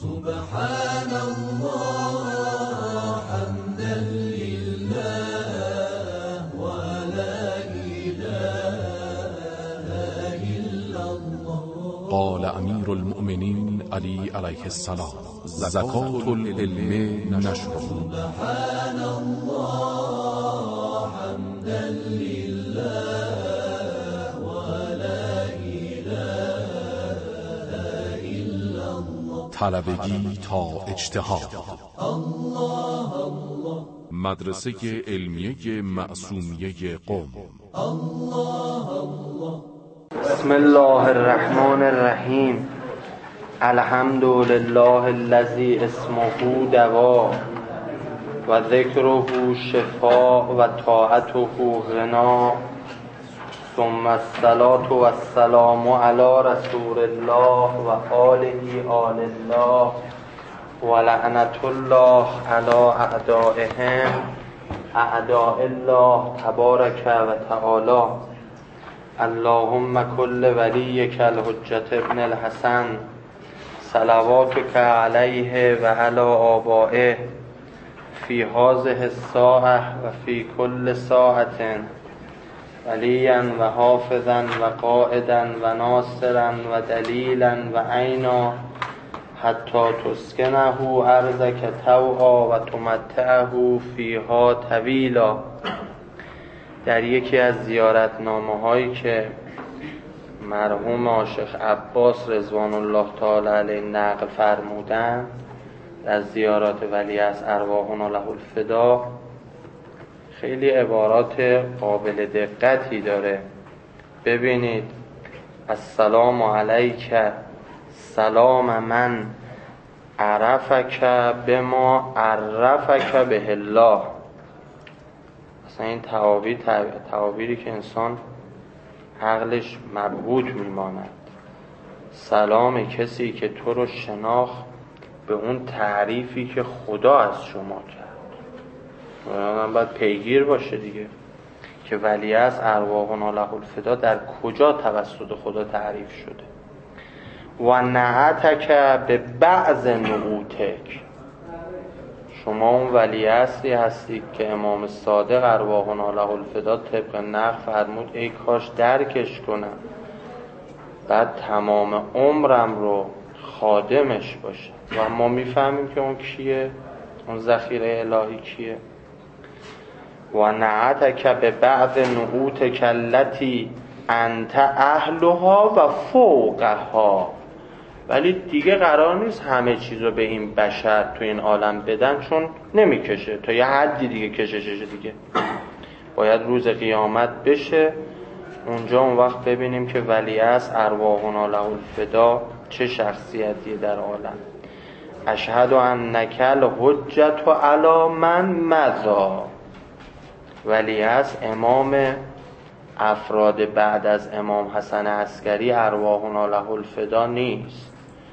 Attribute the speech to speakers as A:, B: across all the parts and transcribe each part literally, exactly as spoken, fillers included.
A: سبحان الله حمدا لله ولا إله إلا الله.
B: قال امیر المؤمنین علی علیه السلام: زکات العلم نشر.
A: سبحان الله حمدا لله ولا إله إلا الله.
B: طلبگی تا اجتهاد.
A: الله الله.
B: مدرسه علمیه معصومیه قم.
A: الله الله.
C: بسم الله الرحمن الرحیم. الحمد لله الذی اسمه دوا و ذکره شفاء و طاعته غنا، ثم الصلاة و السلام علی رسول الله و آله آل الله و لعنت الله علی اعدائهم اعداء الله تبارک و تعالی. اللهم کل ولیک الحجة ابن الحسن صلواتک علیه و علی آبائه فی هذه الساعة و فی کل ساعة ولیا و حافظا و قائدا و ناصرا و دلیلا و عینا حتی تسکنه ارضک طوعا و تمتعه فیها طویلا. در یکی از زیارتنامه هایی که مرحوم عاشق عباس رضوان الله تعالی علیه نقل فرمودند از زیارات ولیعصر ارواحنا له الفدا، خیلی عبارات قابل دقتی داره. ببینید: السلام علیک سلام من عرفک بما عرفک به الله. اصلا این تعابیر تعابیری که انسان عقلش مبهوت میماند. سلام کسی که تو رو شناخت به اون تعریفی که خدا از شما کرد. من باید پیگیر باشه دیگه که ولیعصر ارواحنا له الفدا در کجا توسط خدا تعریف شده. و نعتک به بعض نعوتک. شما اون ولیعصری هستی که امام صادق ارواحنا له الفدا طبق نقل فرمود ای کاش درکش کنم، بعد تمام عمرم رو خادمش باشه. و ما میفهمیم که اون کیه؟ اون ذخیره الهی کیه؟ و نعتک به بعض نعوتک التی انت اهلها و فوقها. ولی دیگه قرار نیست همه چیز رو به این بشر تو این عالم بدن، چون نمیکشه، تا یه حدی دیگه کشششه دیگه. باید روز قیامت بشه، اونجا اون وقت ببینیم که ولیعصر ارواحنا له الفدا چه شخصیتیه در عالم. اشهد انک الحجة علی من مضی. ولیعصر امام افراد بعد از امام حسن عسکری ارواحنا له الفدا نیست.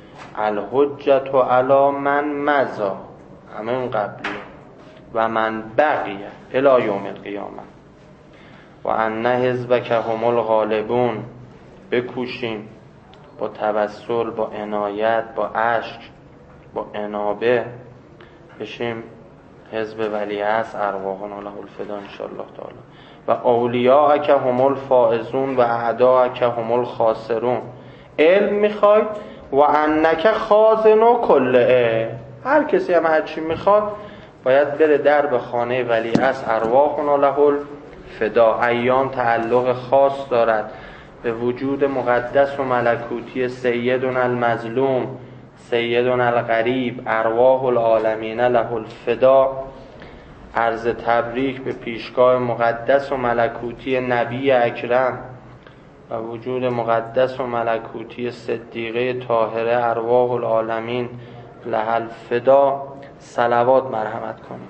C: الحجة علی من مضی، همه اون قبلیه. و من بقیه الی یوم القیامه. و ان حزبک هم الغالبون. بکوشیم با توسل، با عنایت، با عشق، با انابه بشیم حزب ولیعصر ارواحنا له الفدا ان شاء الله تعالی. و اولیاءک هم الفائزون و اعداءک هم الخاسرون. علم میخوای و انک خازن کله. هر کسی هم هر چی میخواد باید بره در به خانه ولیعصر ارواحنا له الفدا. ایام تعلق خاص دارد به وجود مقدس و ملکوتی سیدنا المظلوم، سیدنا الغریب، ارواح العالمین له الفدا. عرض تبریک به پیشگاه مقدس و ملکوتی نبی اکرم و وجود مقدس و ملکوتی صدیقه طاهره ارواح العالمین له الفدا. صلوات مرحمت کنید.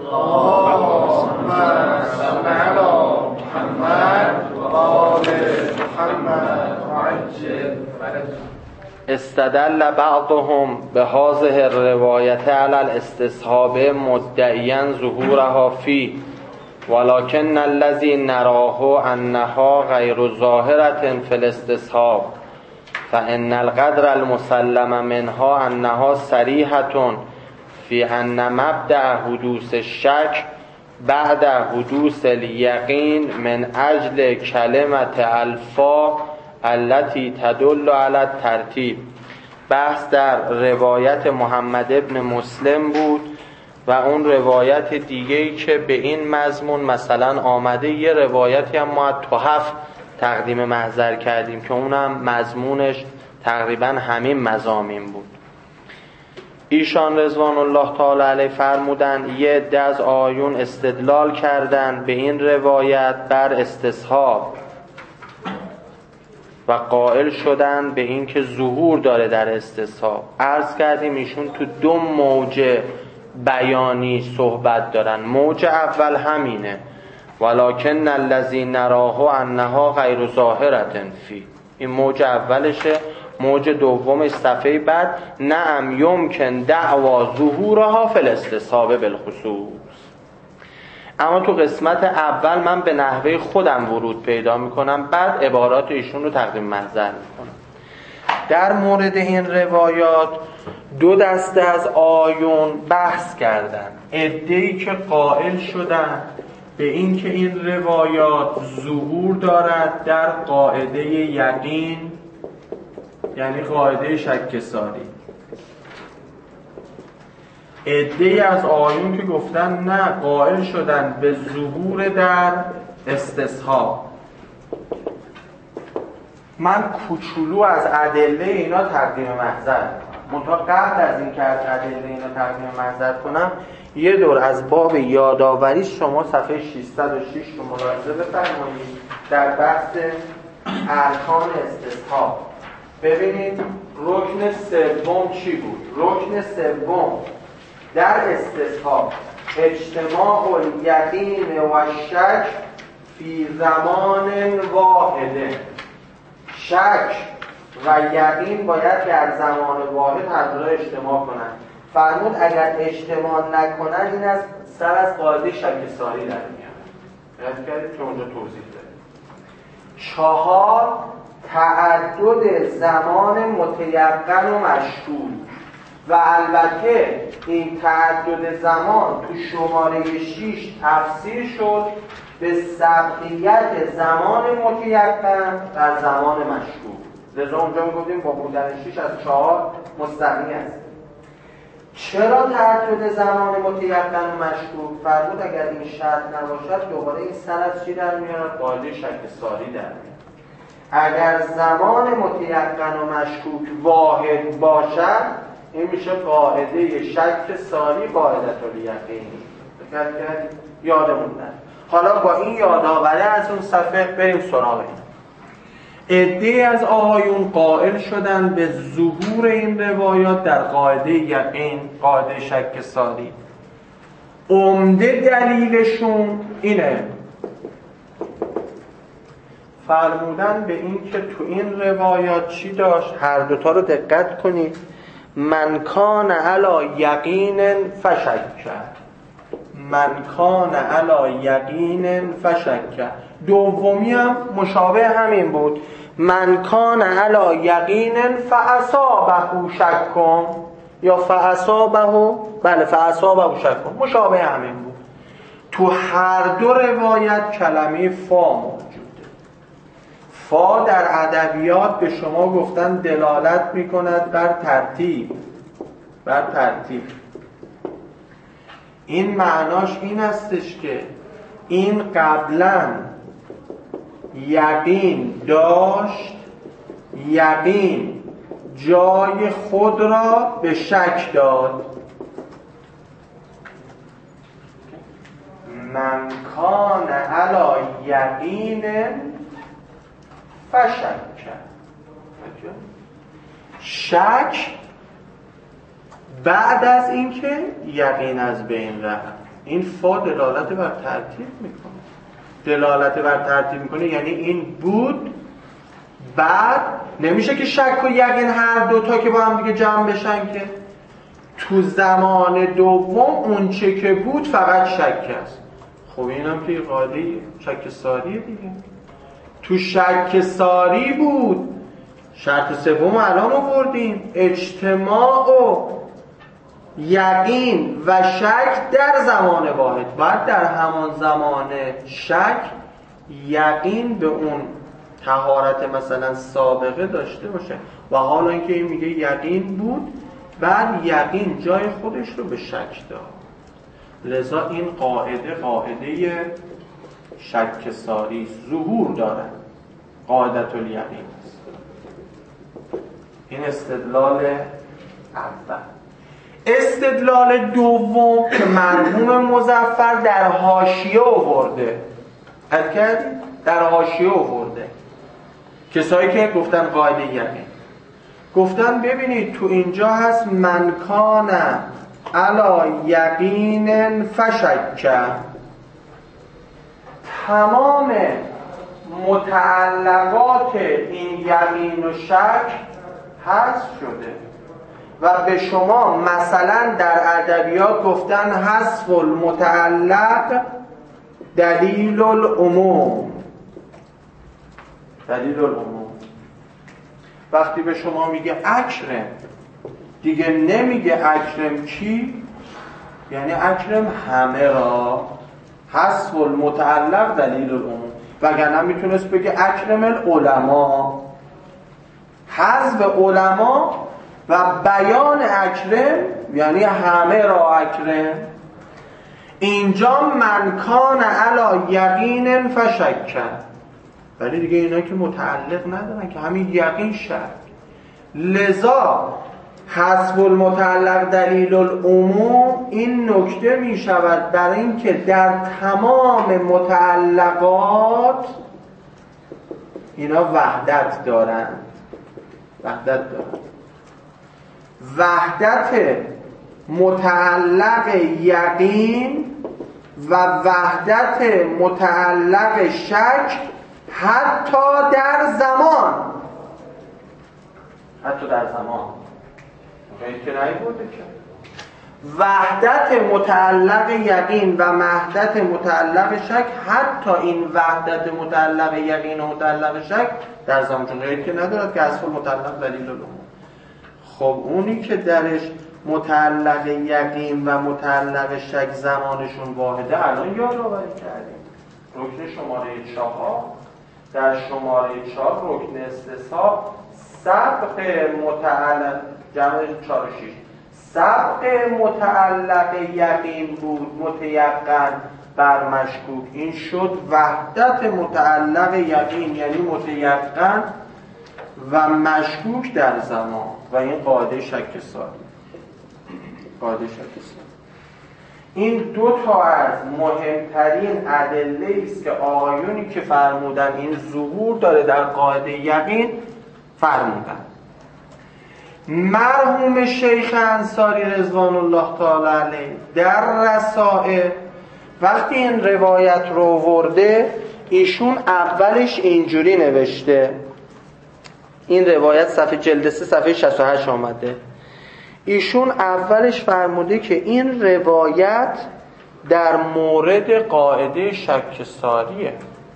A: اللهم صل علی محمد و آل محمد و عجل فرجهم.
C: استدل بعضهم به هذه الروایت علی الاستصحاب مدعیا ظهورها فی ولکن الذی نراه انها غیر ظاهرة فی الاستصحاب فان القدر المسلم منها انها صریحة فی ان مبدأ حدوث الشک بعد حدوث الیقین من اجل کلمة الفا التي تدل على الترتیب. بحث در روایت محمد ابن مسلم بود و اون روایت دیگه‌ای که به این مضمون مثلا آمده، یه روایتی هم ما از تحف تقدیم محضر کردیم که اونم مضمونش تقریبا همین مضامین بود. ایشان رضوان الله تعالی علیه فرمودن یه عده از آیون استدلال کردن به این روایت بر استصحاب و قائل شدن به این که ظهور داره در استصحاب. عرض کردیم ایشون تو دو موج بیانی صحبت دارن. موج اول همینه ولکن الذی نراه انها غیر ظاهرة فی، این موج اولشه. موج دومش صفحه بعد نعم یمکن دعوا ظهورها فی الاستصحاب بالخصوص. اما تو قسمت اول من به نحوه خودم ورود پیدا میکنم، بعد عبارات ایشون رو تقدیم محضر میکنم. در مورد این روایات دو دسته از آیون بحث کردن. عده‌ای که قائل شدن به این که این روایات ظهور دارد در قاعده یقین، یعنی قاعده شک ساری. عده‌ای از آیون که گفتن نه، قائل شدن به ظهور در استصحاب. من کوچولو از ادله اینا تقدیم محضر میکنم، منتها قبل از این که از ادله اینا تقدیم محضر کنم یه دور از باب یادآوری شما صفحه ششصد و شش رو ملاحظه بفرمایید در بحث ارکان استصحاب. ببینید رکن سوم چی بود؟ رکن سوم در استصحاب اجتماع الیقین و شک فی زمان واحده. شک و یقین باید در زمان واحد هر دو اجتماع کنند. فرمود اگر اجتماع نکنند این از سر از قاعده شک ساری در میاد. یاد کردید که اونجا توضیح داره. چهار، تعدد زمان متیقن و مشهود. و البته این تعدد زمان تو شماره شش تفسیر شد به سبقیت زمان متیقن در زمان مشهود. لذا اونجا میگفتیم با بودن شش از چهار مستغنی است. چرا تعدد زمان متیقن و مشهود؟ فرمود اگر این شرط نباشد دوباره این سر از چی در میاد؟ قاعده شک ساری در میاد. اگر زمان متیقن و مشکوک واحد باشد این میشه قاعده شک ساری قاعدت الیقین. فکر کردید؟ یادمون نره. حالا با این یادآوری از اون صفحه بریم سراغ این. عده‌ای از آیون قائل شدن به ظهور این روایات در قاعده یقین، قاعده شک ساری. عمده دلیلشون اینه، فرمودن به این که تو این روایات چی داشت؟ هر دوتا رو دقت کنید. من کان علی یقین فشک، من کان علی یقین فشک. دومی هم مشابه همین بود، من کان علی یقین فاصابه شک، یا فاصابه، بله فاصابه شک، مشابه همین بود. تو هر دو روایت کلمه فا موجوده. فا در ادبیات به شما گفتن دلالت میکند بر ترتیب، بر ترتیب. این معناش این استش که این قبلا یقین داشت، یقین جای خود را به شک داد. من کان علی یقین فشک. شک بعد از اینکه یقین از بین رفت. این فا دلالت بر ترتیب میکنه. دلالت بر ترتیب میکنه یعنی این بود، بعد نمیشه که شک و یقین هر دوتا که با هم دیگه جمع بشن که. تو زمان دوم اون چه که بود فقط شک است. خب این هم که قاعده شک ساری دیگه. تو شک ساری بود، شرط سوم الان آوردیم، اجتماع و یقین و شک در زمان واحد. باید در همان زمان شک یقین به اون طهارت مثلا سابقه داشته باشه و حالا اینکه این میگه یقین بود، بعد یقین جای خودش رو به شک داد. لذا این قاعده قاعده شک ساری ظهور داره، قاعدت الیقین است. این استدلال اول. استدلال دوم که مرحوم مظفر در حاشیه آورده، حد کردید؟ در حاشیه آورده کسایی که گفتن قاعده یقین، گفتن ببینید تو اینجا هست من کان علی یقین فشک، تمام متعلقات این یقین و شک حذف شده و به شما مثلا در ادبیات گفتن حذف المتعلق دلیل العموم. دلیل العموم وقتی به شما میگه اکرم دیگه نمیگه اکرم کی، یعنی اکرم همه را، حذف المتعلق دلیل العموم. وگرنه میتونست بگه اکرم العلماء، حذف علما و بیان اکرم یعنی همه را اکرم. اینجا من کان علی یقین فشک، ولی دیگه اینا که متعلق ندارن که همین یقین شک. لذا حذف المتعلق دلیل العموم این نکته می شود برای اینکه در تمام متعلقات اینا وحدت دارند، وحدت دارند. وحدت متعلق یقین و وحدت متعلق شک حتی در زمان، حتی در زمان این که نایبوده که وحدت متعلق یقین و وحدت متعلق شک، حتی این وحدت متعلق یقین و متعلق شک در زمان، چون غیر که ندارد که اصل متعلق دلیل العموم. خب اونی که درش متعلق یقین و متعلق شک زمانشون واحده الان یادآوری کردیم. رکن شماره چهار، در شماره چهار رکن استصحاب سبق متعلق، جمع چهار و شیش، سبق متعلق یقین بود متیقن بر مشکوک، این شد وحدت متعلق یقین یعنی متیقن و مشکوک در زمان و این قاعده شک ساری. قاعده شک ساری این دو تا از مهمترین ادله است که آقایونی که فرمودن این ظهور داره در قاعده یقین فرمودن. مرحوم شیخ انصاری رضوان الله تعالی علیه در رسائل وقتی این روایت رو آورده، ایشون اولش اینجوری نوشته، این روایت صفحه جلد سه صفحه شصت و هشت آمده، ایشون اولش فرموده که این روایت در مورد قاعده شک ساریه،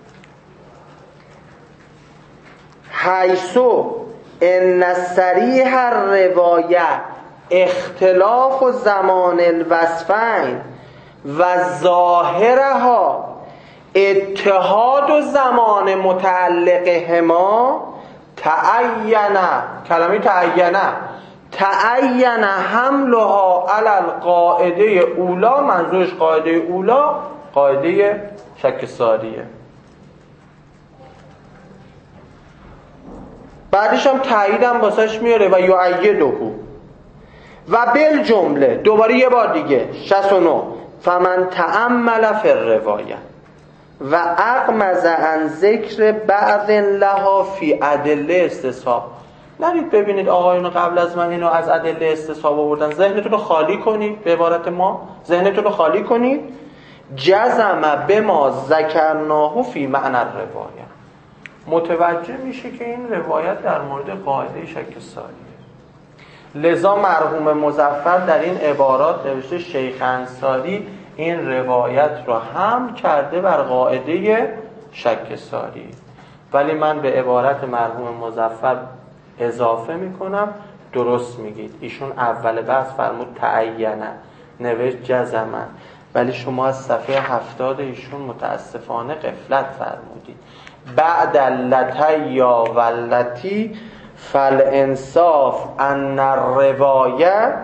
C: حیثو ان صریح الروایت اختلاف زمان الوصفین و ظاهرها اتحاد و زمان متعلقهما تعینه، کلمه تعینه تعینه حملها علی القاعده اولا، منظورش قاعده اولا قاعده شک ساریه. بعدش هم تاییدم واسش میاره و یؤیده و بالجمله دوباره یه بار دیگه شصت و نه فمن تأمل فی الروایه و اغمض عن ذکر بعض لها فی ادله استصحاب. نرید ببینید آقایون قبل از من اینو از ادله استصحاب آوردن، ذهنتون رو خالی کنید، به عبارت ما ذهنتون رو خالی کنید، جزم بما ذکرناه فی معنی الروایه، متوجه میشه که این روایت در مورد قاعده شک ساریه. لذا مرحوم مظفر در این عبارات نوشته شیخ انصاری این روایت را حمل کرده بر قاعده شک ساری، ولی من به عبارت مرحوم مظفر اضافه میکنم درست میگید. ایشون اول بحث فرمود تعینه، نوشت جزمن، ولی شما از صفحه هفتاد ایشون متاسفانه غفلت فرمودید. بعد اللتیا واللتی فالانصاف ان الروایه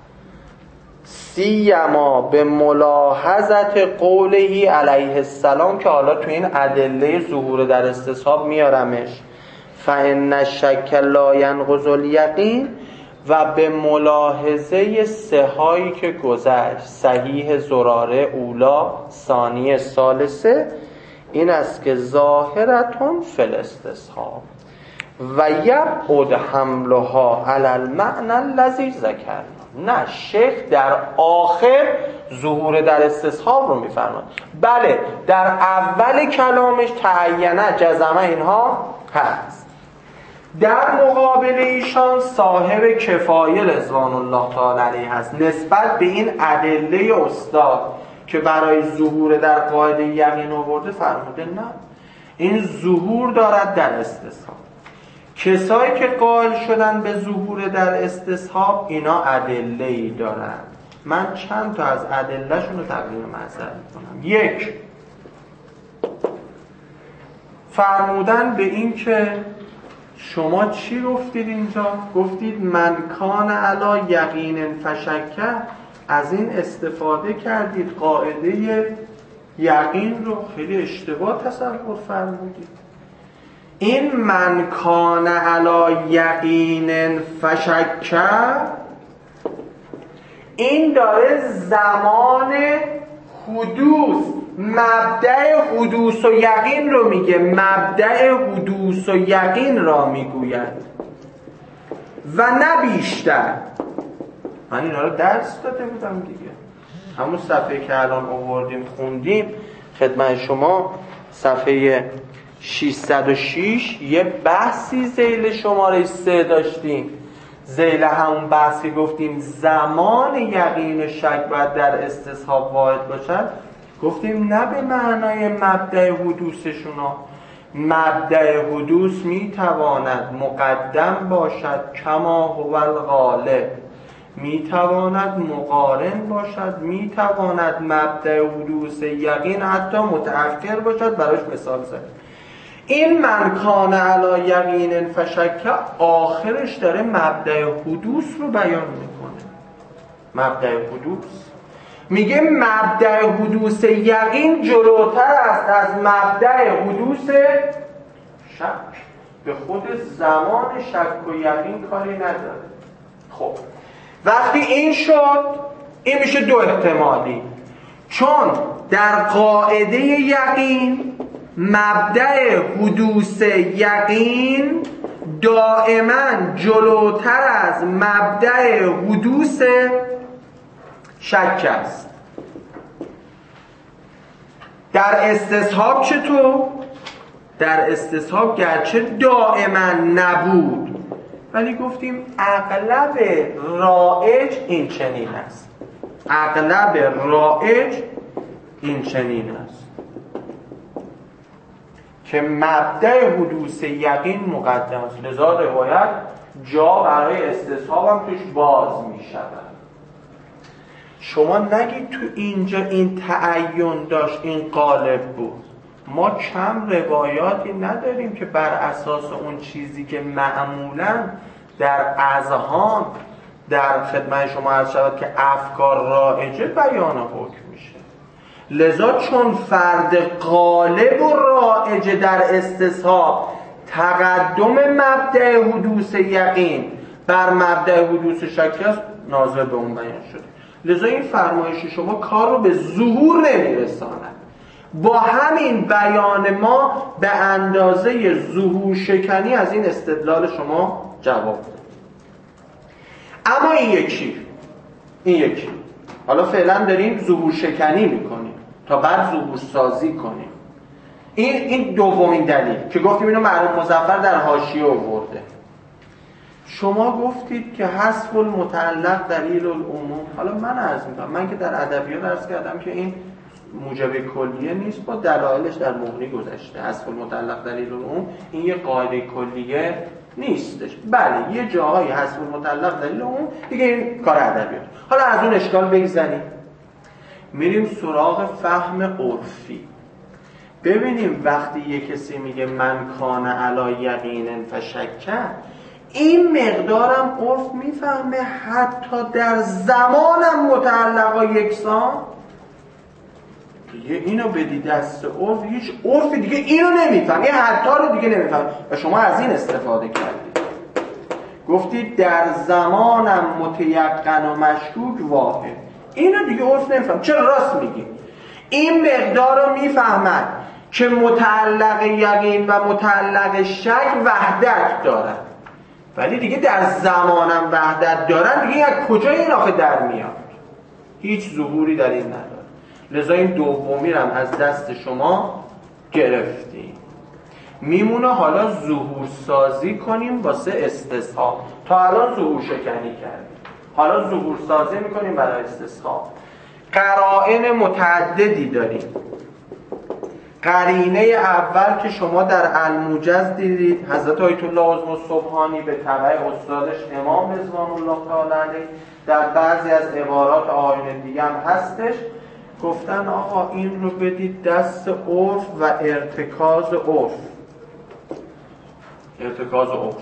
C: سیما به ملاحظت قوله علیه السلام، که حالا تو این ادله ظهور در استصحاب میارمش، فان الشک لا ینقض الیقین، و به ملاحظه سه هایی که گذشت، صحیح زراره اولا، ثانی ثالثه، این است که ظاهرتون فی الاستصحاب و یبعد حملها علی المعنى الذی ذکرنا. نه، شیخ در آخر ظهور در استصحاب رو میفرماد. بله در اول کلامش تعینه، جزمه اینها هست. در مقابل ایشان صاحب کفایه رضوان الله تعالی علیه هست نسبت به این ادله استاد که برای ظهور در قاعده یقین آورده، فرموده نه، این ظهور دارد در استصحاب. کسایی که قائل شدن به ظهور در استصحاب اینا ادله‌ای دارن. من چند تا از ادله‌شون رو تقدیم معذرت می‌کنم. یک، فرمودن به این که شما چی گفتید اینجا؟ گفتید من کان علی یقین فشکه، از این استفاده کردید قاعده یقین رو خیلی اشتباه تصور فرمودید. این من کان علی یقین فشکه، این داره زمان حدوث، مبدأ حدوث و یقین رو میگه، مبدأ حدوث و یقین را میگوید و نه بیشتر. من اینا رو درس داده بودم دیگه، همون صفحه که الان آوردیم خوندیم خدمت شما، صفحه ششصد و شش، یه بحثی ذیل شماره سه داشتیم. ذیل همون بحثی گفتیم زمان یقین و شک باید در استصحاب واحد باشد، گفتیم نه به معنای مبدأ حدوثشونا. مبدأ حدوث میتواند مقدم باشد کما هو الغالب، میتواند مقارن باشد، میتواند مبدأ حدوث یقین حتی متأخر باشد. براش مثال زد. این من کان علی یقین فشکه آخرش داره مبدأ حدوث رو بیان میکنه. مبدأ حدوث میگه مبدأ حدوث یقین جلوتر است از مبدأ حدوث شک. به خود زمان شک و یقین کاری نداره. خب وقتی این شد، این میشه دو احتمالی، چون در قاعده یقین مبدأ حدوث یقین دائما جلوتر از مبدأ حدوث شک است. در استصحاب چطور؟ در استصحاب گرچه دائما نبود، ولی گفتیم اغلب رایج این چنین است. اغلب رایج این چنین است که مبدأ حدوث یقین مقدم است. لذا روایت جا برای استصحاب هم توش باز می شود. شما نگید تو اینجا این تعین داشت، این غالب بود. ما کم روایاتی نداریم که بر اساس اون چیزی که معمولا در اذهان در خدمت شما عرض شود که افکار رایجه بیان حکم میشه. لذا چون فرد غالب و رایج در استصحاب تقدم مبدأ حدوث یقین بر مبدأ حدوث شک است، ناظر به اون بیان شده. لذا این فرمایش شما کار رو به ظهور نمیرساند. با همین بیان ما به اندازه ظهور شکنی از این استدلال شما جواب ده. اما این یکی این یکی حالا فعلا داریم ظهور شکنی میکنیم تا بعد ظهور سازی کنیم. این این دومین دلیل که گفتیم اینو معروف مظفر در حاشیه آورده. شما گفتید که حذف المتعلق دلیل العموم. حالا من عرض میکنم، من که در ادبیات عرض کردم که این موجب کلیه نیست، با دلایلش در مغنی گذشته. حذف المتعلق دلیل العموم این یه قاعده کلیه نیستش. بله یه جاهایی حذف المطلق دلیل اون دیگه، این کار ادبیات. حالا از اون اشکال بگذریم، میریم سراغ فهم عرفی. ببینیم وقتی یه کسی میگه من کان علی یقین فشکه، این مقدارم عرف میفهمه حتی در زمانم متعلقا یکسان؟ دیگه اینو بدی دست عرف، هیچ عرف دیگه اینو نمیفهم، این حتی رو دیگه نمیفهم. و شما از این استفاده کردید، گفتید در زمانم متیقن و مشکوک واحد، اینو دیگه عرف نمیفهم. چرا؟ راست میگی، این مقدار رو میفهمد که متعلق یقین و متعلق شک وحدت دارن، ولی دیگه در زمانم وحدت دارن، دیگه از کجا این آخه در میاد؟ هیچ ظهوری در این نداره. لذا این دومی رو هم از دست شما گرفتیم. میمونه حالا ظهور سازی کنیم واسه استصحاب. تا الان ظهور شکنی کردیم، حالا ظهور سازی میکنیم برای استصحاب. قرائن متعددی داریم. قرینه اول که شما در الموجز دیدید، حضرت آیت الله عظمی السبحانی به تبع استادش امام رضوان الله تعالی علیه در بعضی از عبارات آیین دیگه هم هستش، گفتن آقا این رو بدید دست عرف و ارتکاز عرف. ارتکاز عرف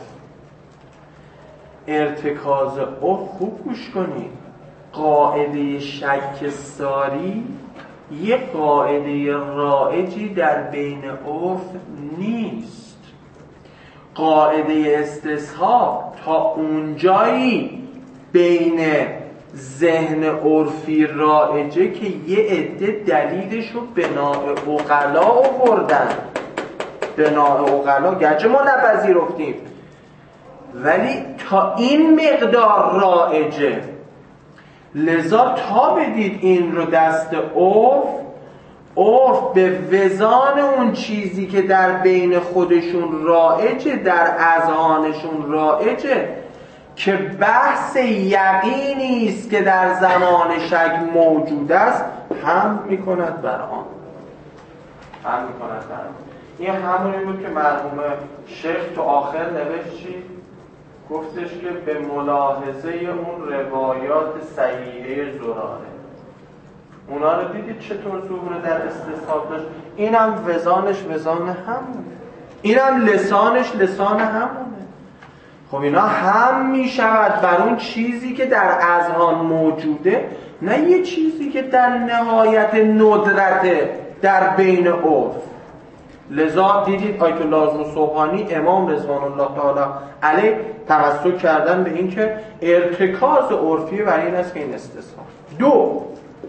C: ارتکاز عرف خوب گوش کنید. قاعده شک ساری یه قاعده رایجی در بین عرف نیست. قاعده استصحاب تا اونجایی بین ذهن عرفی رایجه که یه عده دلیلشو بناء عقلا آوردن، بناء عقلا گرچه ما نپذیرفتیم، ولی تا این مقدار رایجه. لذا تا بدید این رو دست عرف، عرف به وزان اون چیزی که در بین خودشون رایجه، در اذهانشون رایجه، که بحث یقینی است که در زمان شک موجود است، هم میکند بر آن هم میکند بر آن. این همونی بود که مرحوم شیخ تو آخر نوشت چی؟ گفتش که به ملاحظه اون روایات صحیحه زراره. اونا رو دیدید چطور ظهور در استصحاب داشت؟ اینم وزانش وزان همونه، اینم لسانش لسان همونه. خب اینا هم می شود بر اون چیزی که در اذهان موجوده، نه یه چیزی که در نهایت ندرته در بین عرف. لذا دیدید آیت الله عظمی السبحانی امام رضوان الله تعالی علیه تمسک کردن به این که ارتکاز عرفی و این است که این استصحاب. دو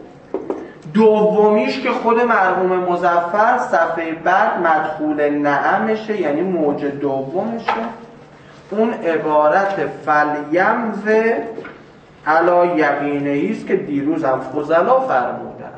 C: دومیش که خود مرحوم مظفر صفحه بعد مدخول نعمشه، یعنی موج دومشه، اون عبارت فلیم و علا یقینه است که دیروز هم فضلا فرمودن،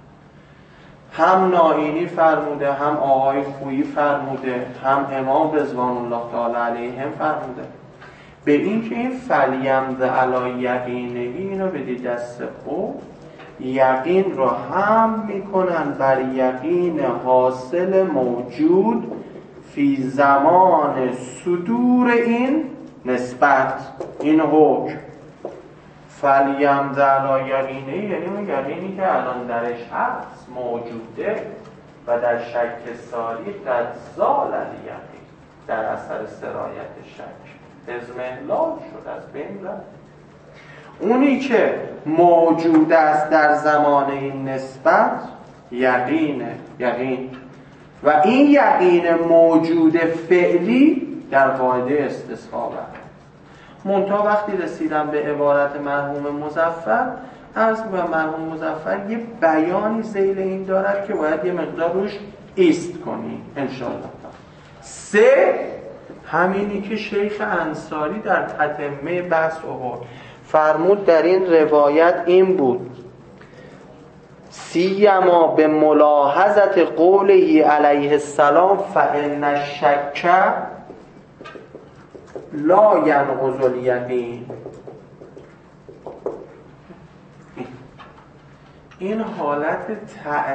C: هم نائینی فرموده، هم آقای خویی فرموده، هم امام رضوان الله تعالی علیهم فرموده، به این که این فلیم و علا یقینه اینو بدید دست او، یقین رو هم میکنن بر یقین حاصل موجود فی زمان صدور این نسبت، این حکم. فلیم در یقینه یعنی اون یقینی که الان درش هست موجوده و در شک ساری قد زال یقین، در اثر سرایت شک ازمهلال شد، از بین رفت. اونی که موجود است در زمان این نسبت یقینه، یقین، و این یقین موجود فعلی در قاعده استصحاب است. منتها وقتی رسیدم به عبارت مرحوم مظفر، عرض می‌کنم مرحوم مظفر یه بیانی ذیل این دارد که باید یه مقدار روش ایست کنی انشاءالله. سه، همینی که شیخ انصاری در تتمه بحث آورد، فرمود در این روایت این بود: سیما به ملاحظت قوله علیه السلام فإن الشک لا ینقض الیقین. این حالت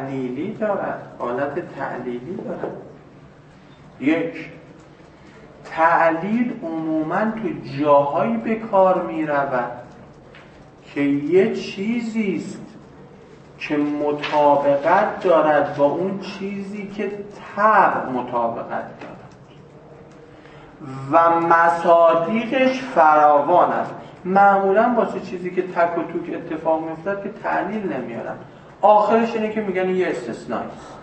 C: تعلیلی دارد، حالت تعلیلی دارد. یک، تعلیل عموماً تو جاهایی به کار می رود که یه چیزیست که مطابقت دارد با اون چیزی که طبع مطابقت دارد و مصادیقش فراوان است. معمولاً واسه چیزی که تک و توک اتفاق میفتد که تعلیل نمیارن، آخرش اینه که میگن یه استثنائیست.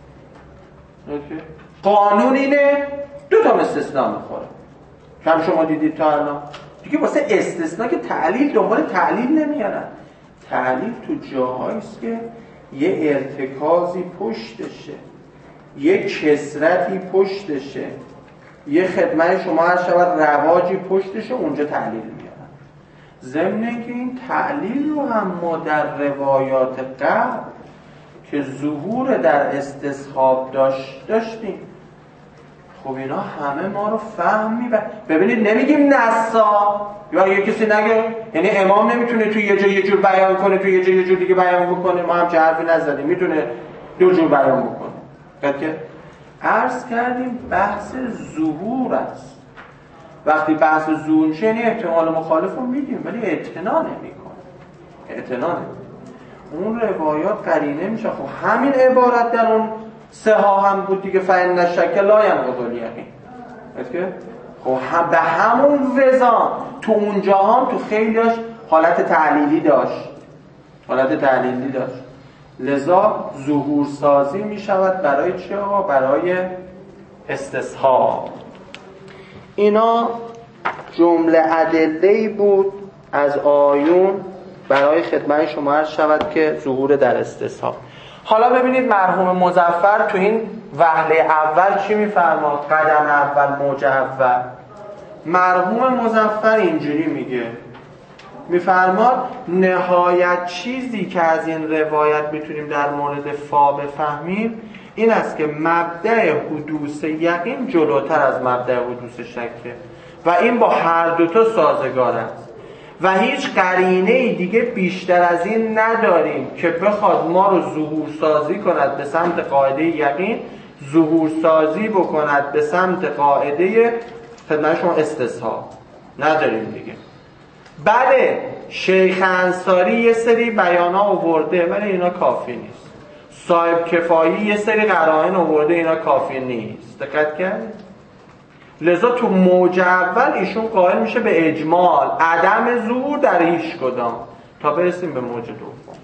C: قانون اینه دو تا استثناء میخوره. کم شما دیدید تا الان دیگه واسه استثناء که تعلیل دنبال تعلیل نمیارن. تعلیل تو جاهایی است که یه ارتکازی پشتشه، یه کسرتی پشتشه، یه خدمت شما هر شود رواجی پشتشه، اونجا تعلیل میارن. ضمن اینکه این تعلیل رو هم ما در روایات قبل که ظهور در استصحاب داشت داشتیم. خب اینا همه ما رو فهم میبرن. ببینید نمیگیم نسا یا یه کسی نگه، یعنی امام نمیتونه توی یه جا یه جور بیان کنه، توی یه جا یه جور دیگه بیان بکنه، ما هم چه حرفی نزدیم، میتونه دو جور بیان بکنه. که عرض کردیم بحث ظهور است. وقتی بحث ظهور میشه یعنی احتمال مخالف رو میدیم ولی اعتنا نمیکنه. اعتنا نمیکنه. اون روایات قرینه میشه. خب همین عبارت در اون سه ها هم بود دیگه، فإن الشک لا ينقض الیقین. خب هم به همون وزان تو اونجا هم تو خیلیش حالت تعلیلی داشت، حالت تعلیلی داشت. لذا ظهور سازی می شود برای چه ها؟ برای استصحاب. اینا جمله ادله‌ای بود از آیون برای خدمت شما عرض شود که ظهور در استصحاب. حالا ببینید مرحوم مظفر تو این وهله اول چی میفرماد؟ قدم اول موج اول. مرحوم مظفر اینجوری میگه، میفرماد نهایت چیزی که از این روایت میتونیم در مورد فا بفهمیم این است که مبدأ حدوث یقین جلوتر از مبدأ حدوث شکه و این با هر دوتا سازگار است و هیچ قرینه دیگه بیشتر از این نداریم که بخواد ما رو ظهور سازی کند به سمت قاعده یقین، ظهور سازی بکند به سمت قاعده خدمت شما استصحاب. نداریم دیگه. بله شیخ انصاری یه سری بیانا آورده ولی اینا کافی نیست. صاحب کفایی یه سری قرائن آورده، اینا کافی نیست. دقت کردید؟ لذا تو موج اول ایشون قائل میشه به اجمال عدم ظهور در هیچ کدام تا برسیم به موج دوم.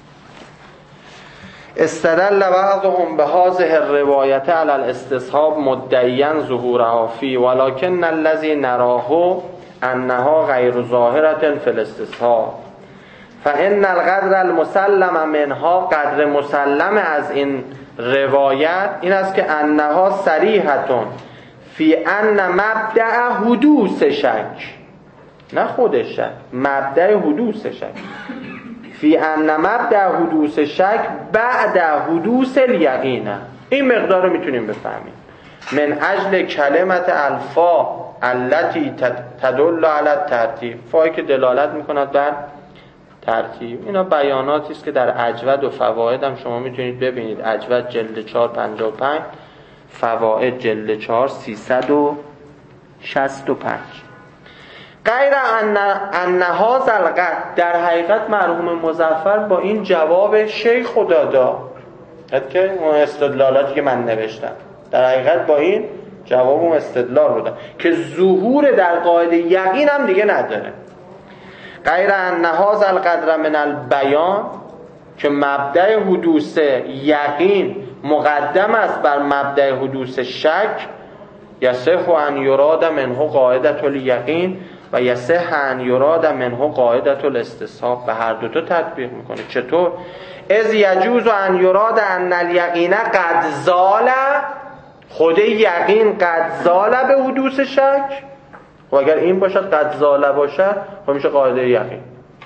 C: استدل بعضهم بهذه الروایت علی الاستصحاب مدعیا ظهورها فی ولکن الذی نراه انها غیر ظاهرة فی الاستصحاب فان القدر المسلم منها، قدر مسلم از این روایت این است که انها صریحة فی ان مبدأ حدوث شک، نه خود شک، مبدأ حدوث شک، فی ان مبدأ حدوث شک بعد حدوث الیقین. این مقدار رو میتونیم بفهمیم. من اجل کلمت الفا التي تدل علی الترتیب، فایی که دلالت میکند بر ترتیب. اینا بیاناتی است که در اجود و فواید هم شما میتونید ببینید. اجود جلد چهار پنجاه و پنج، فواید جلد چهار سیصد و شصت و پنج. غیر ان ان هذا القدر، در حقیقت مرحوم مظفر با این جواب شیخ خدا داد که اون استدلالاتی که من نوشتم در حقیقت با این جواب اون استدلال رو داد که ظهور در قاعده یقین هم دیگه نداره. غیر ان هذا القدر من البیان، که مبدأ حدوث یقین مقدم است بر مبدأ حدوث شک. یصح ان یراد منه قاعدة الیقین و یصح ان یراد منه قاعدة الاستصحاب. به هر دو تا تطبیق میکنه. چطور؟ اذ یجوز ان یراد ان الیقین قد زال، خود یقین قد زال به حدوث شک، و اگر این باشد قد زال باشد خب میشه قاعده یقین.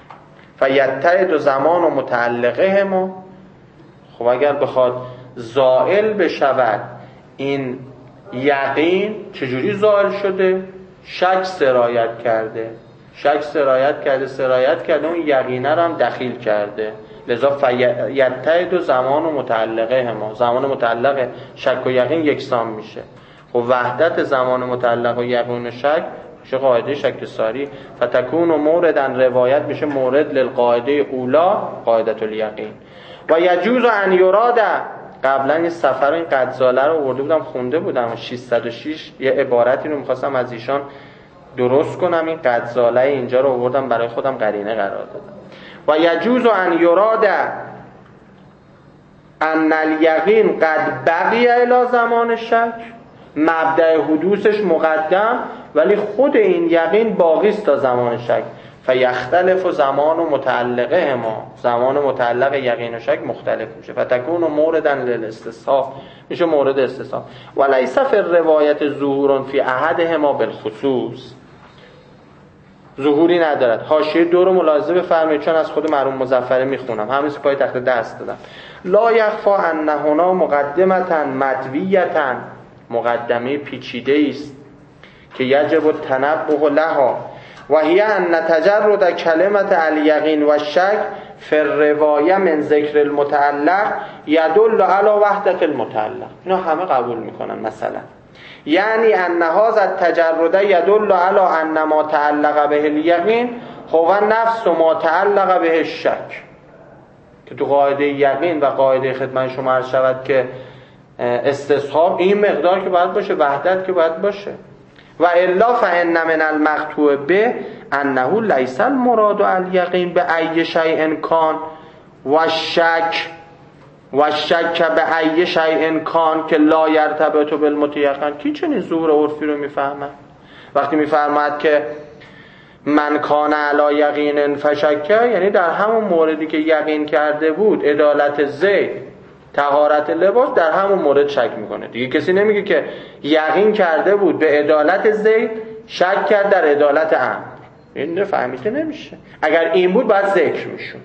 C: فیتعد زمان و متعلقه ما. خب اگر بخواد زائل بشود این یقین، چجوری زائل شده؟ شک سرایت کرده، شک سرایت کرده سرایت کرده اون یقینه رو هم دخیل کرده. لذا فیتعد زمان و متعلقه ما، زمان متعلق شک و یقین یکسان میشه. و وحدت زمان متعلق و یقین و شک میشه قاعده شک ساری. فتکون و موردن روایت میشه مورد للقاعده اولا قاعدت الیقین. و یجوز ان یراد، قبلا این سفر این قدزاله رو آورده بودم خونده بودم ششصد و شش یه عبارتی رو میخواستم از ایشان درست کنم، این قدزاله اینجا رو آوردم برای خودم قرینه قرار دادم. و یجوز ان یراد ان الیقین قد بقی الی زمان شک، مبدأ حدوثش مقدم ولی خود این یقین باقی است تا زمان شک. فیختلف و زمان و متعلقه ما، زمان متعلق یقین و شک مختلف میشه. فتکون و موردن للاستصحاب میشه مورد استصحاب. ولیس فی روایت ظهور فی احدهما بالخصوص، ظهوری ندارد. حاشیه دو رو ملاحظه بفرمایید چون از خود مرحوم مظفری میخونم، همین پای تخت دست دادم. لا یخفا ان هنا مقدمتا مدویتا، مقدمه پیچیده است که یجب التنبه لها و هی ان تجرد کلمت الیقین و شک فی الروایه من ذکر المتعلق یدل علی وحدت المتعلق. اینا همه قبول میکنن. مثلا یعنی ان هذا التجرد یدل علی ان ما تعلق به الیقین هو نفس ما تعلق به الشک، که تو قاعده یقین و قاعده خدمت شما عرض شود که استصحاب این مقدار که باید باشه، وحدت که باید باشه. و الا فان من المقطوع به انه لیس المراد الیقین به ای شیء کان و شک و شک به ای شیء کان که لا یرتبط بالمتیقن. کی چنین ظهور عرفی رو میفهمد؟ وقتی میفرماد که من کان علی یقین فشک، یعنی در همون موردی که یقین کرده بود عدالت زید طهارت لباس، در همون مورد شک میکنه دیگه. کسی نمیگه که یقین کرده بود به عدالت زید شک کرد در عدالت امر. این فهمیده نمیشه. اگر این بود باید ذکر میشون.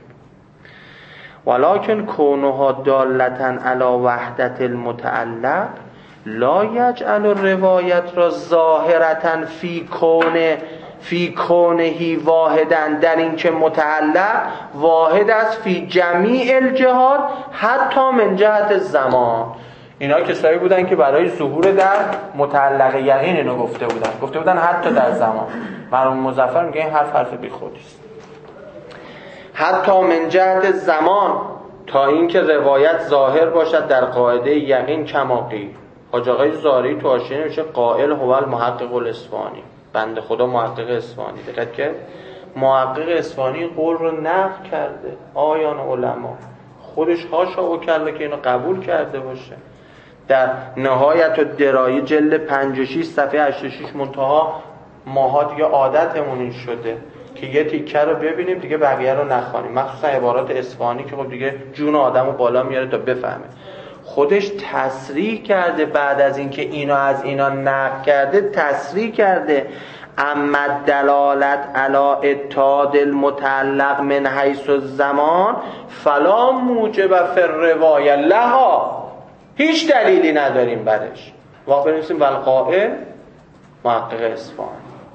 C: ولکن کونها دالتن علی وحدت المتعلق لا یجعل روایت را ظاهرتن فی کونه فی کونهی واحدن، در این که متعلق واحد است فی جمیع الجهات حتی من جهت زمان. اینا کسایی بودن که برای ظهور در متعلق یقین اینو گفته بودن گفته بودن حتی در زمان. مرحوم مظفر میگه این حرف حرف بی خودیست. حتی من جهت زمان، تا اینکه روایت ظاهر باشد در قاعده یقین کما قیل. حاج آقای زاری تو حاشیه نوشته قائل هو المحقق الاصفهانی، بنده خدا محقق اصفهانی. دقت کرد محقق اصفهانی قول رو نقل کرده. آیان علما خودش هاشا او کرده که اینو قبول کرده باشه. در نهایت الدرایه جلد پنجاه و شش صفحه هشتاد و شش منتها ماها دیگه عادتمون این شده که یه تیکه رو ببینیم دیگه بقیه رو نخوانیم، مخصوصا عبارات اصفهانی که خب دیگه جون آدمو بالا میاره تا بفهمه. خودش تصریح کرده بعد از اینکه اینا از اینا نقل کرده تصریح کرده اما دلالت علی اتحاد المتعلق من حیث الزمان فلا موجب فی الروایه لها، هیچ دلیلی نداریم برش. واقع بنویسیم والقائل محقق اصفهانی.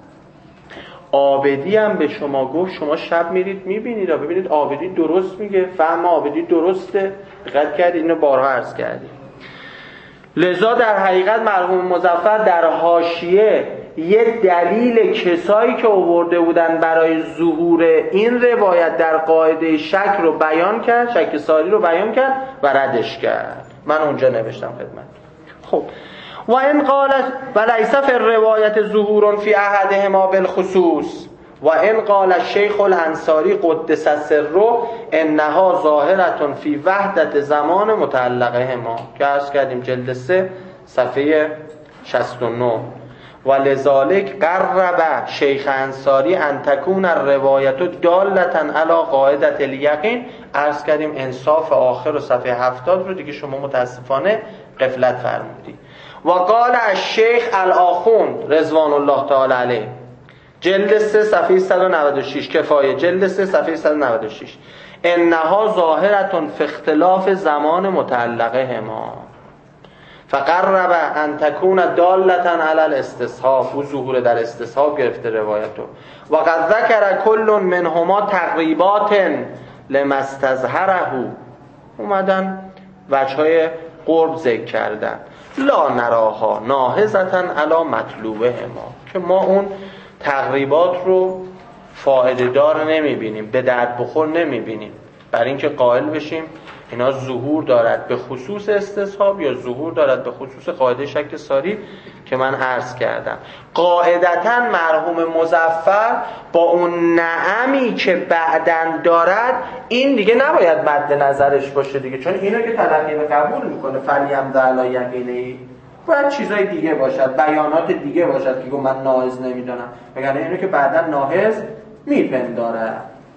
C: عابدی هم به شما گفت شما شب میرید میبینید و ببینید عابدی درست میگه، فهم عابدی درسته. دقت کردید، اینو بارها عرض کردیم. لذا در حقیقت مرحوم مظفر در حاشیه یه دلیل کسایی که آورده بودن برای ظهور این روایت در قاعده شک رو بیان کرد، شک ساری رو بیان کرد و ردش کرد. من اونجا نوشتم خدمت. خب و این قالت ولیس فی الروایت ظهور فی احدهما بالخصوص و این قال الشیخ الانصاری قدس سره انها ظاهرة فی وحدت زمان متعلقهما که عرض کردیم جلد سه صفحه شصت و نه. و لذالک قرب شیخ انصاری ان تکون الروایت دالة علی قاعدة الیقین. عرض کردیم انصاف آخر و صفحه هفتاد رو دیگه شما متاسفانه غفلت فرمودید. و قال الشیخ الاخوند رضوان الله تعالی علیه جلد سه صفحه صد و نود و شش کفایه جلد سه صفحه صد و نود و شش انها ظاهرة فی اختلاف زمان متعلقهما فقرب ان تکون دالة علی الاستصحاب و ظهور در استصحاب گرفته روایتو. و قد ذکر کل منهما تقریبات لما استظهره اومدن وجهای قرب ذکر کردن. لا نراها ناهضة علی مطلوبه ما، که ما اون تقریبات رو فایده دار نمیبینیم، به درد بخور نمیبینیم، برای اینکه قائل بشیم اینا ظهور دارد به خصوص استصحاب یا ظهور دارد به خصوص قاعده شک ساری که من عرض کردم. قاعدتاً مرحوم مظفر با اون نعمی که بعدن دارد این دیگه نباید مد نظرش باشه دیگه، چون اینو که تلقی به قبول میکنه فلیم علی یقینه، باید چیزای دیگه باشد، بیانات دیگه باشد که گو من ناهض نمیدونم، بگن اینو که بعدن ناهض میپنداره.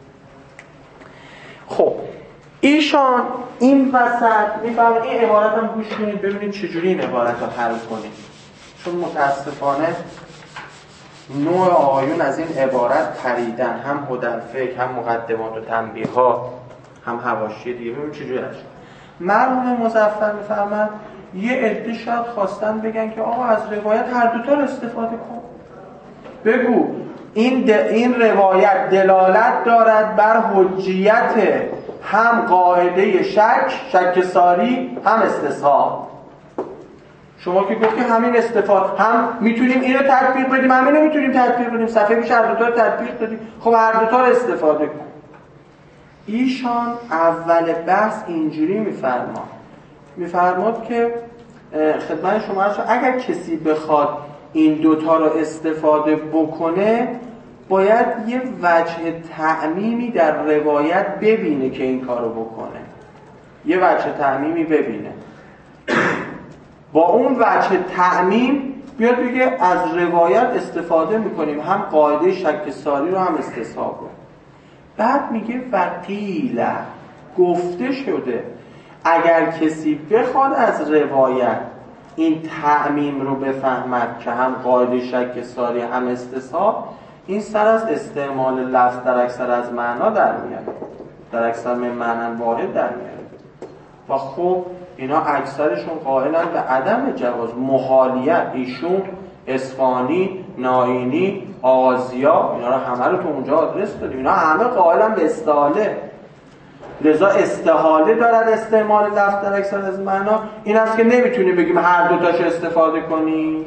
C: خب ایشان این وسط میفهمه، این عبارت هم گوش کنید ببینید چجوری این عبارت رو حل کنید، چون متاسفانه نوع آقایون از این عبارت پریدن، هم هدلفکر هم مقدمات و تنبیه ها هم حواشی دیگه. ببینید چجوری هست. مرحوم مظفر میفهمن یه عده شاید خواستن بگن که آقا از روایت هر دوتا رو استفاده کن، بگو این, این روایت دلالت دارد بر حجیت هم قاعده شک شک ساری هم استصحاب. شما که گفتی همین استفاده هم میتونیم اینو تطبیق بدیم همینو میتونیم تطبیق بدیم، صفحه پیش هر دوتا رو تطبیق دادیم، خب هر دوتا رو استفاده کن. ایشان اول بحث اینجوری میفرماد میفرماد که خدمت شما هست اگر کسی بخواد این دوتا رو استفاده بکنه باید یه وجه تعمیمی در روایت ببینه که این کارو بکنه، یه وجه تعمیمی ببینه، با اون وجه تعمیم بیاد بگه از روایت استفاده میکنیم هم قاعده شک ساری رو هم استصحاب رو. بعد میگه وقیل گفته شده اگر کسی بخواد از روایت این تعمیم رو بفهمد که هم قاعده شک ساری هم استصحاب، این سر از استعمال لفظ در اکثر از معنا در میاد، در اکثر من معنی واحد در میاد و خب اینا اکثرشون قائلن به عدم جواز، محالیت. ایشون اصفهانی، ناینی، آغازیا اینا رو همه رو تو اونجا آدرس دادیم، اینا همه قائلن به استحاله، لذا استحاله دارد استعمال لفظ در اکثر از معنا. این است که نمیتونیم بگیم هر دو تاشو استفاده کنیم.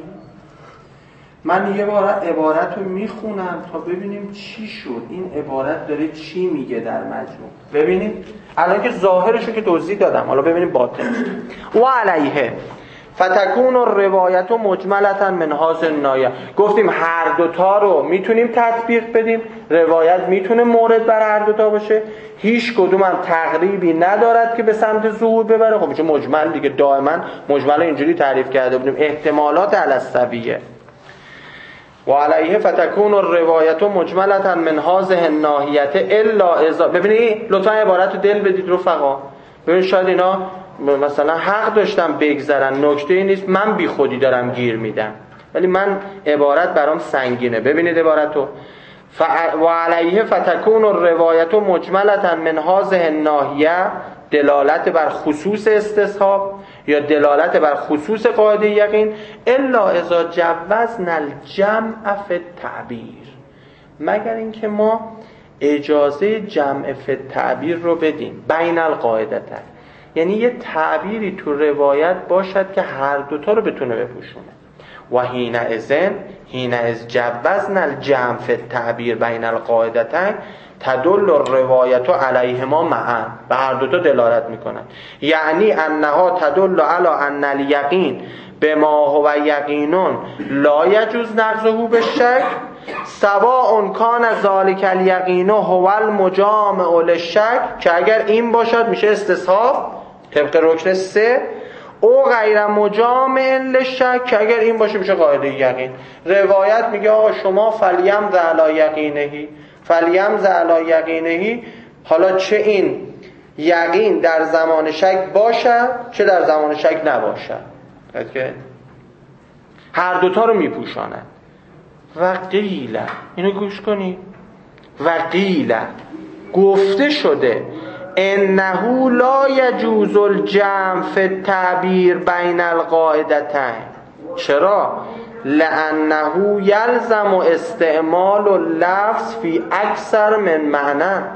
C: من یه بار عبارت رو میخونم تا ببینیم چی شد، این عبارت داره چی میگه در مجموع. ببینید الان که ظاهرشو که توضیح دادم، حالا ببینیم باطن. و علیه فتکون الروایت مجملة من هذا النایه، گفتیم هر دوتا رو میتونیم تطبیق بدیم، روایت میتونه مورد بر هر دوتا باشه، هیچ کدوم هم تقریبی ندارد که به سمت ظهور ببره. خب چون مجمل دیگه دائما مجمل اینجوری تعریف کرده بودیم، احتمالات علی السویه. و علیه فتکون الروایت مجملة من هذه الناحیه الا اذا، ببینید لطفا عبارت رو دل بدید رفقا، ببین شاید اینا مثلا حق داشتم بگذرن، نکته ای نیست، من بی خودی دارم گیر میدم، ولی من عبارت برام سنگینه. ببینید عبارتو ف... و علیه فتکون الروایت مجملة من هذه الناحیه، دلالت بر خصوص استصحاب یا دلالت بر خصوص قاعده یقین، الا اذا جوزنا الجمع فی التعبیر، مگر اینکه ما اجازه جمع فی التعبیر رو بدیم بین القاعدتین، یعنی یه تعبیری تو روایت باشد که هر دوتا رو بتونه بپوشونه. و حین اذن حین از جوزنا الجمع فی التعبیر بین القاعدتین تدل الروایت علیهما معا، به هر دوتا دلالت میکنن، یعنی انها تدل علی ان الیقین بما هو یقینون لا یجوز نقضه بالشک سواء کان ذلک الیقین هو المجامع للشک، که اگر این باشد میشه استصحاب طبق رکن سه، او غیر مجامع للشک، که اگر این باشه میشه قاعده یقین. روایت میگه آقا شما فلیم ذا علی یقینهی فلیم ذا علی یقینهی، حالا چه این یقین در زمان شک باشد چه در زمان شک نباشد، هر دوتا رو میپوشاند. و قیل، اینو گوش کنی، و قیل گفته شده انه لا یجوز الجمع فی التعبیر بین القاعدتین. چرا؟ لانه یلزم استعمال اللفظ فی اکثر من معنی،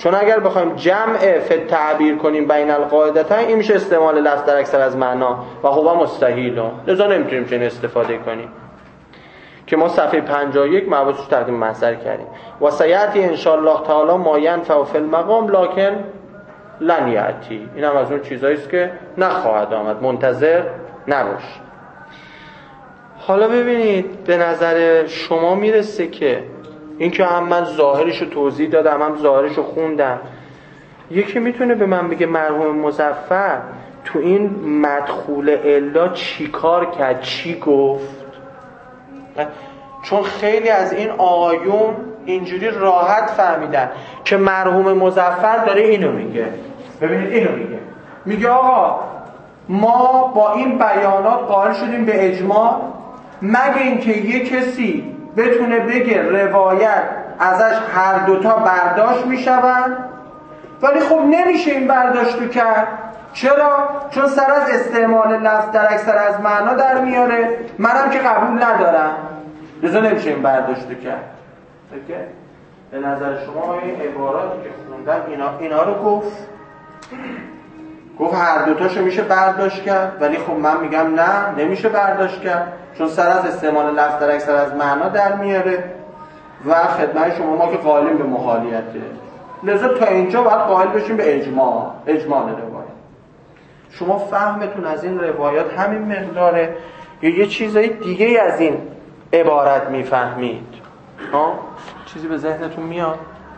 C: چون اگر بخوایم جمع فی تعبیر کنیم بین القاعدتین این میشه استعمال لفظ در اکثر از معنا و هو مستحیل، لذا نمیتونیم چنین استفاده کنیم که ما صفحه پنجاه و یک مباحثش تقدیم محضر کردیم. و سیأتی ان شاء الله تعالی ما ینفع فی المقام لکن لن یأتی. این هم از اون چیزایی است که نخواهد آمد، منتظر نباش. حالا ببینید به نظر شما میرسه که این که هم من ظاهرشو توضیح دادم هم ظاهرشو خوندم، یکی میتونه به من بگه مرحوم مظفر تو این مدخول الا چی کار کرد، چی گفت؟ چون خیلی از این آقایون اینجوری راحت فهمیدن که مرحوم مظفر داره اینو میگه. ببینید اینو میگه، میگه آقا ما با این بیانات قائل شدیم به اجماع مگه اینکه یه کسی بتونه بگه روایت ازش هر دوتا برداشت میشون، ولی خب نمیشه این برداشتو کرد. چرا؟ چون سر از استعمال لفظ در اکثر از معنا در میاره، منم که قبول ندارم، لذا نمیشه این برداشتو کرد. اوکی؟ به نظر شما این عباراتی که خوندم اینا, اینا رو گفت گفت هر دوتاشو میشه برداشت کرد، ولی خب من میگم نه نمیشه برداشت کرد چون سر از استعمال لفظ در اکثر از معنا در میاره و خدمت شما ما که قائلیم به محالیته، لذا تا اینجا باید قائل بشیم به اجماع اجماع روایت. شما فهمتون از این روایات همین مقداره یا یه چیزای دیگه از این عبارت میفهمید؟ ها؟ چیزی به ذهنتون میاد؟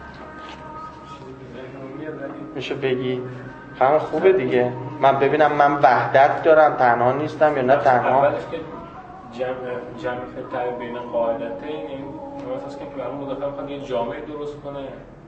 C: میشه بگی؟ همون خوبه دیگه، من ببینم من وحدت دارم تنها نیستم یا نه تنها.
D: اولش که جمع جمع فرتای بین قاعدتین این مثلا که برای مدافع میخواد یه جامعه درست کنه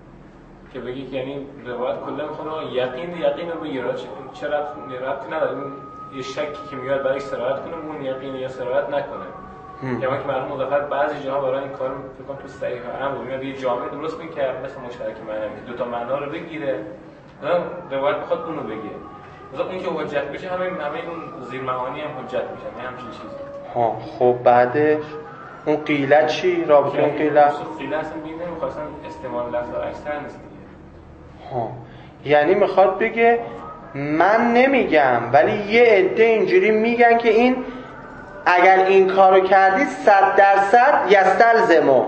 D: که بگی که یعنی روایت کلا میخواد یقین یقین رو بگیره، چه ربطی نداره یه شکی که میاد برای سرایت کنه اون یقین یا سرایت نکنه. یا ما که برای مدافع بعضی جاها برای این کار فکر کنم تو صحیح امر میاد یه جامعه درست میکنه مثلا مشترک معنی دو تا معنا رو بگیره، روایت بخواد اونو بگه، مثلا اون که حجت بشه همه همه اون زیر معانی هم حجت میشن، نه همچین چیزی.
C: ها خب بعدش اون قیله چی؟ رابطه اون قیله؟
D: قیله اصلا بگیم نمیخواستن استعمال لفظ اکثر نیست دیگه.
C: ها یعنی میخواد بگه من نمیگم ولی یه عده اینجوری میگن که این اگر این کارو کردی صد درصد یستلزمو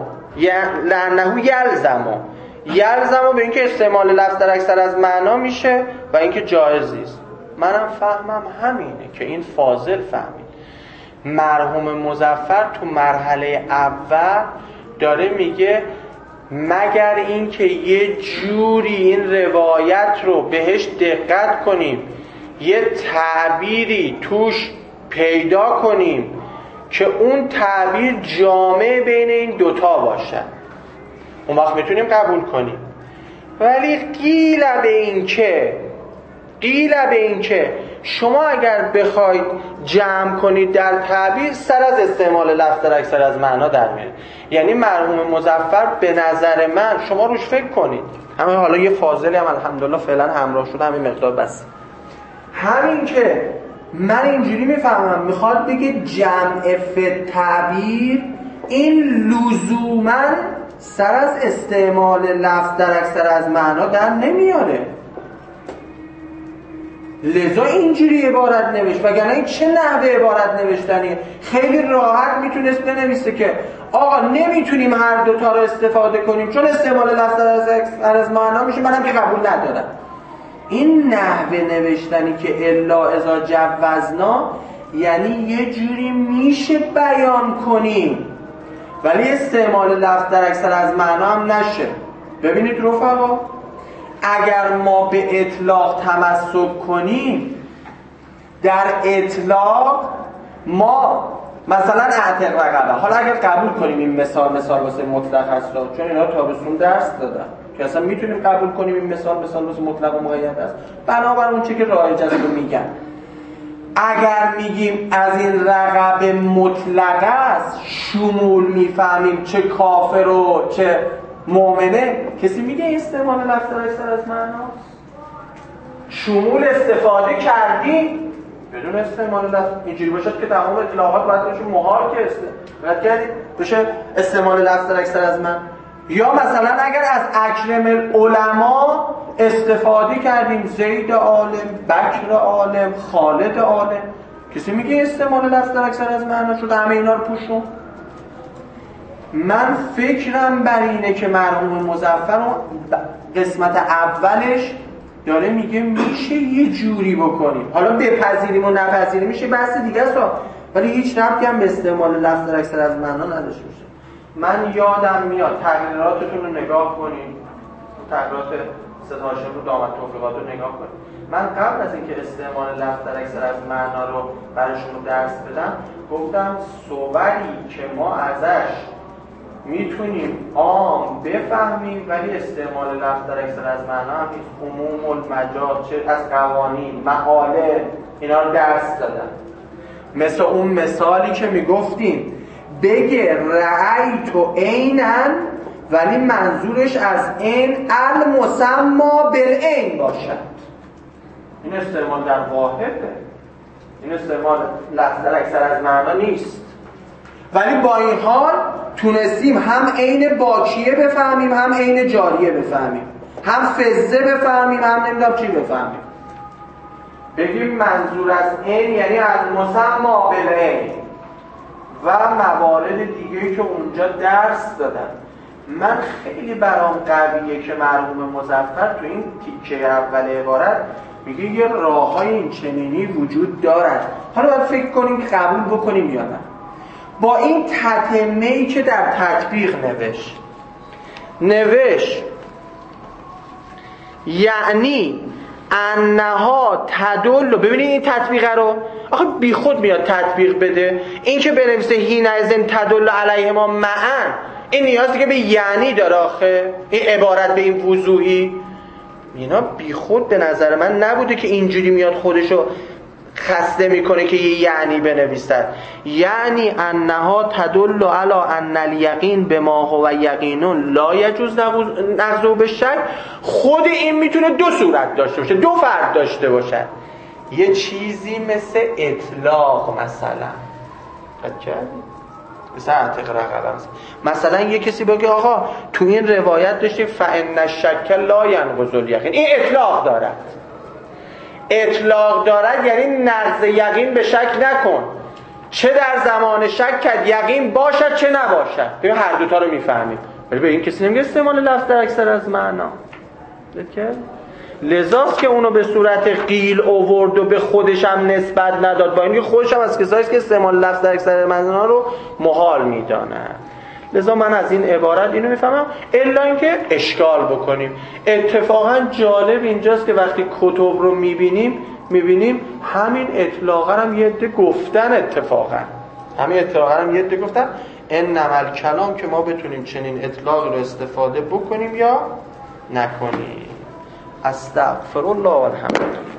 C: لعنه یلزمو یلزمو به اینکه استعمال لفظ در اکثر از معنا میشه و اینکه جایزیست. منم فهمم همینه که این فاضل فهمید. مرحوم مظفر تو مرحله اول داره میگه مگر اینکه یه جوری این روایت رو بهش دقت کنیم، یه تعبیری توش پیدا کنیم که اون تعبیر جامع بین این دوتا باشه، اون وقت میتونیم قبول کنیم. ولی قیل به این که قیل به این که شما اگر بخواید جمع کنید در تعبیر سر از استعمال لفظ در اکثر از معنا در میاد. یعنی مرحوم مظفر به نظر من، شما روش فکر کنید، همین حالا یه فاضلی هم الحمدلله فعلا همراه شده همین مقدار بس، همین که من اینجوری میفهمم میخواد بگه جمع فی تعبیر این لزوما سر از استعمال لفظ در اکثر از معنا در نمیاره، لذا اینجوری عبارت نوشت. وگرنه این چه نحوه عبارت نوشتنیه؟ خیلی راحت میتونست بنویسه که آقا نمیتونیم هر دوتا رو استفاده کنیم چون استعمال لفظ در اکثر از معنا میشه، منم که قبول ندارم. این نحوه نوشتنی که الا اذا جوزنا یعنی یه جوری میشه بیان کنیم ولی استعمال لفظ در اکثر از معنا هم نشه. ببینید رفقا، اگر ما به اطلاق تمسک کنیم، در اطلاق ما مثلا اعتق رقبه، حالا اگر قبول کنیم این مثال مثال واسه مطلق هست چون اینا تابستون درس دادن که اصلا میتونیم قبول کنیم این مثال مثال واسه مطلق و مقید است، بنابر اون چه که رایج است رو میگن. اگر میگیم از این رقبه مطلق است شمول میفهمیم چه کافر و چه مؤمنه، کسی میگه استعمال لفظ در اکثر از معناست؟ شمول استفاده کردیم بدون استعمال لفظ، اینجوری باشد که تمام اطلاقات باید بشه محال که است باید کردیم بشه استعمال لفظ در اکثر از من. یا مثلا اگر از اکرم العلماء استفاده کردیم، زید عالم، بکر عالم، خالد عالم، کسی میگه استعمال لفظ در اکثر از معنا شد همه اینا رو پوشون؟ من فکرم بر اینه که مرحوم مظفر قسمت اولش داره میگه میشه یه جوری بکنیم، حالا بپذیریم و نپذیریم میشه بحث دیگه است، ولی هیچ ربطی هم به استعمال لفظ در اکثر از معنا نداشته باشه. من یادم میاد تغییراتتون رو نگاه کنیم، تغییرات سید هاشم رو دامت توفیقات رو نگاه کنیم. من قبل از اینکه استعمال لفظ در اکثر از معنا رو براشون درس بدم گفتم صوری که ما ازش میتونیم عام بفهمیم ولی استعمال لفظ در اکثر از معنا هم نیست. عموم المجاز، چه از قوانین، مقاله، اینا رو درس دادن. مثل اون مثالی که میگفتیم بگه رأیت عینن ولی منظورش از این المسما بالعین باشد. این استعمال در واحده، این استعمال لفظ در اکثر از معنا نیست. ولی با این حال تونستیم هم عین باکیه بفهمیم هم عین جاریه بفهمیم، هم فزه بفهمیم هم نمیدونم چی بفهمیم. بگیم منظور از این یعنی از مسما بالعین و موارد دیگه‌ای که اونجا درس دادن. من خیلی برام قویه که مرحوم مظفر تو این تیکه اول عبارت میگه یه راه‌های این چنینی وجود دارد. حالا باید فکر کنیم که قبول بکنیم یا نه. با این تتمه‌ای که در تطبیق نوشت نوشت یعنی انها تدل، ببینید این تطبیق رو آخه بی خود میاد تطبیق بده. این که بنویسه هین ازن تدل علیهما معن، این نیازی که به یعنی داره آخه این عبارت به این وضوحی، اینا بی خود به نظر من نبوده که اینجوری میاد خودشو خسته میکنه که یه یعنی بنویسد. یعنی انها تدل علی ان الیقین بما هو یقین لا یجوز نقضه بالشک. خود این میتونه دو صورت داشته باشه، دو فرد داشته باشه. یه چیزی مثل اطلاق مثلا قد کردی؟ مثلا اعتقاد قلم مثلا یه کسی بگه آقا تو این روایت داشتیم فان الشک لا ینقض الیقین، این اطلاق دارد. اطلاق دارد یعنی نقض یقین به شک نکن، چه در زمان شک کرد یقین باشد چه نباشد. ببین هر دوتا رو میفهمیم، ولی به این کسی نمیگه استعمال لفظ در اکثر از معنا. لذاست که اونو به صورت قیل آورد و به خودش هم نسبت نداد، با اینکه خودش هم از کسایی که استعمال لفظ در اکثر معنا رو محال میدانه. لذا من از این عبارت اینو میفهمم، الا اینکه اشکال بکنیم. اتفاقا جالب اینجاست که وقتی کتب رو میبینیم میبینیم همین اطلاقا هم یه عده گفتن، اتفاقا همین اطلاقا هم یه عده گفتن انما الکلام که ما بتونیم چنین اطلاقی رو استفاده بکنیم یا نکنیم. استغفر الله و الحمد لله.